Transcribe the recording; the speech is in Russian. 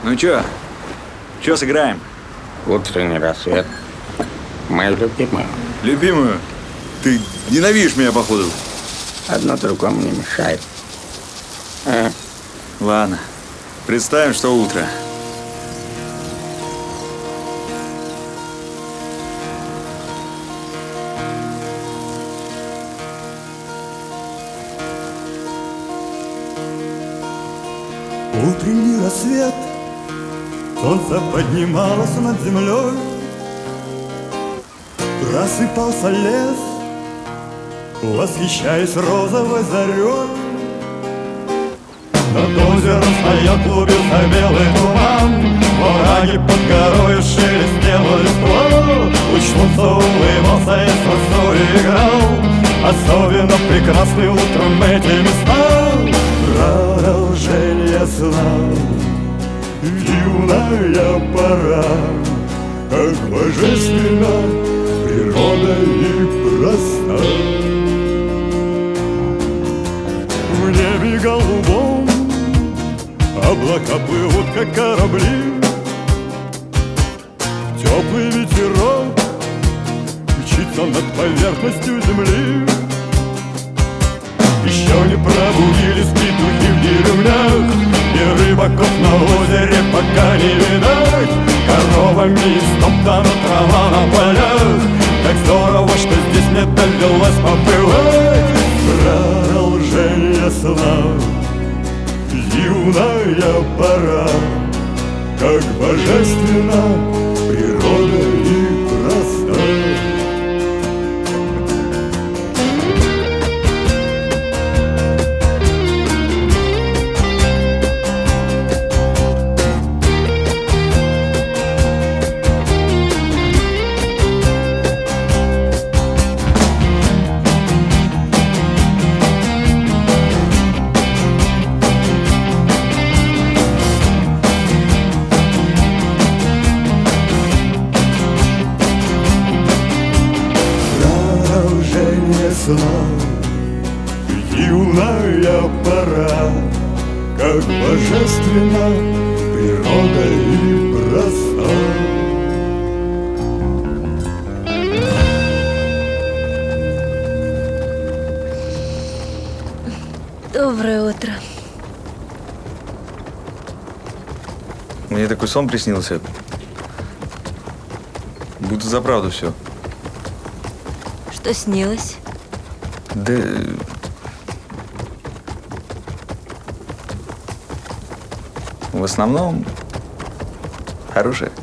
Ну чё сыграем? Утренний рассвет. Мою любимую. Любимую? Ты ненавидишь меня, походу. Одно другому не мешает. Ладно, представим, что утро. Утренний рассвет, солнце поднималось над землей, просыпался лес, восхищаясь розовой зарей. Над озером стоял, клубился белый туман, враги под горою шелестело листва. Луч солнца улыбался и с росой играл, особенно прекрасны утром эти места. Продолжение сна, юная пора, как божественна природа и проста. В небе голубом облака плывут, как корабли, теплый ветерок мчится над поверхностью земли. Еще не пробудились петухи в деревнях, и рыбаков на озере пока не видать. Коровами истоптана трава на полях, как здорово, что здесь мне довелось побывать. Продолжение сна, юная пора, как божественна природа и проста. Сна, юная пора, как божественна природа и проста. Доброе утро. Мне такой сон приснился. Будто за правду все. Что снилось? Да... В основном хорошее.